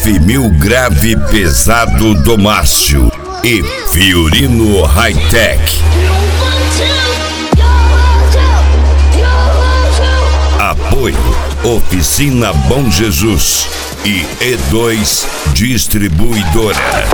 F1000 grave pesado do Márcio e Fiorino Hightech. Apoio Oficina Bom Jesus e E2 Distribuidora.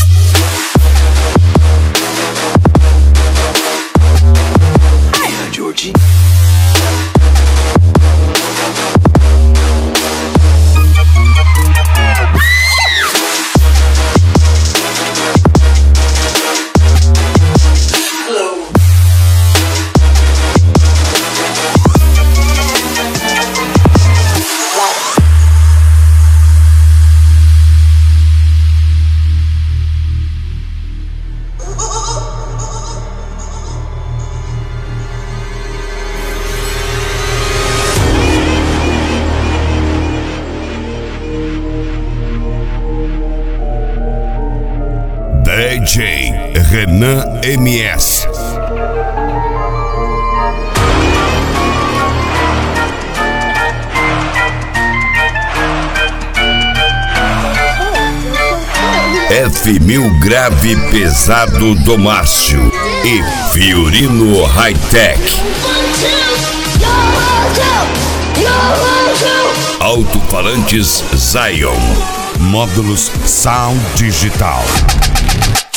DJ Renan MS. F1000 grave pesado do Márcio e Fiorino Hightech. Alto-falantes Zion. Módulos Sound Digital.